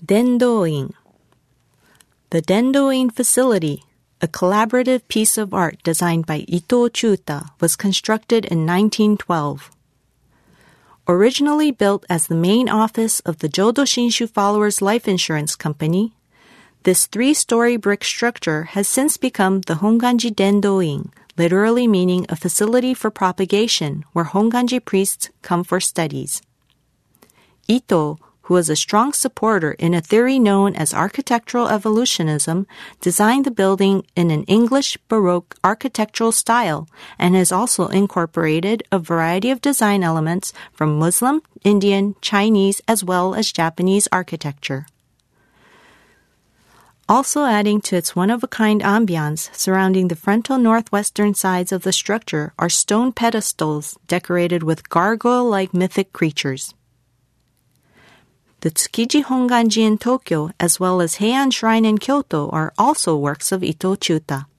Dendo-in. The Dendo-in facility, a collaborative piece of art designed by Ito Chuta, was constructed in 1912. Originally built as the main office of the Jodo Shinshu Followers Life Insurance Company, this 3-story brick structure has since become the Honganji Dendo-in, literally meaning a facility for propagation where Honganji priests come for studies. Ito, who was a strong supporter in a theory known as architectural evolutionism, designed the building in an English Baroque architectural style and has also incorporated a variety of design elements from Muslim, Indian, Chinese, as well as Japanese architecture. Also adding to its one-of-a-kind ambiance surrounding the frontal northwestern sides of the structure are stone pedestals decorated with gargoyle-like mythic creatures. The Tsukiji Honganji in Tokyo, as well as Heian Shrine in Kyoto, are also works of Ito Chuta.